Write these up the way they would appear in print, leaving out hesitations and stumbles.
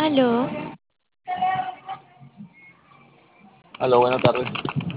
Aló, Hola, buenas tardes.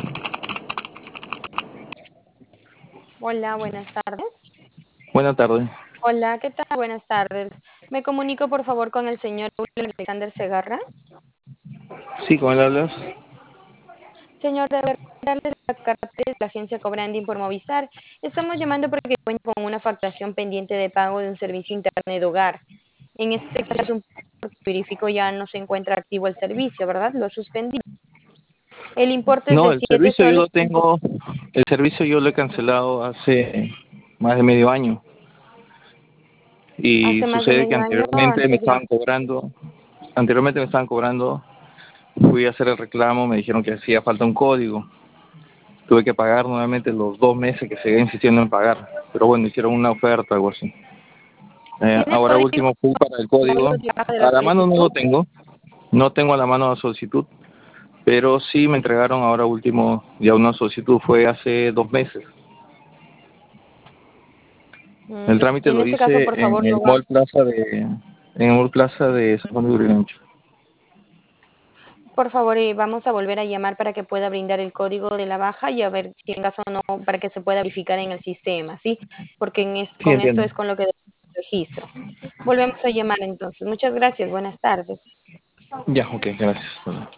Hola, buenas tardes. Buenas tardes. Hola, ¿qué tal? Buenas tardes. Me comunico por favor con el señor William Alexander Segarra. Sí, ¿con él hablas? Señor, de darles la carta de la agencia Cobranding por Movistar. Estamos llamando porque cuenta con una facturación pendiente de pago de un servicio internet de hogar. En este caso, un verifico ya no se encuentra activo el servicio, ¿verdad? Lo suspendí. El importe es No, de el 7 servicio yo soles. lo tengo, el servicio yo lo he cancelado hace más de medio año y Hace más de sucede que medio año antes de... anteriormente me estaban cobrando, fui a hacer el reclamo, me dijeron que hacía falta un código, tuve que pagar nuevamente los 2 meses que seguía insistiendo en pagar, pero bueno, hicieron una oferta, algo así. ¿Tiene el Ahora código último fui para el código, de baja de la a la mano no solicitud? lo tengo, no tengo a la mano la solicitud, pero sí me entregaron ahora último, ya una solicitud, fue hace 2 meses. El trámite En lo ese caso, hice por favor, en el Mall Plaza de San Juan de Urigancho. por favor, vamos a volver a llamar para que pueda brindar el código de la baja y a ver si en caso no, para que se pueda verificar en el sistema, ¿sí? Porque Sí, con esto entiendo. es con lo que registro. Volvemos a llamar entonces. Muchas gracias. Buenas tardes. Ya, ok, gracias.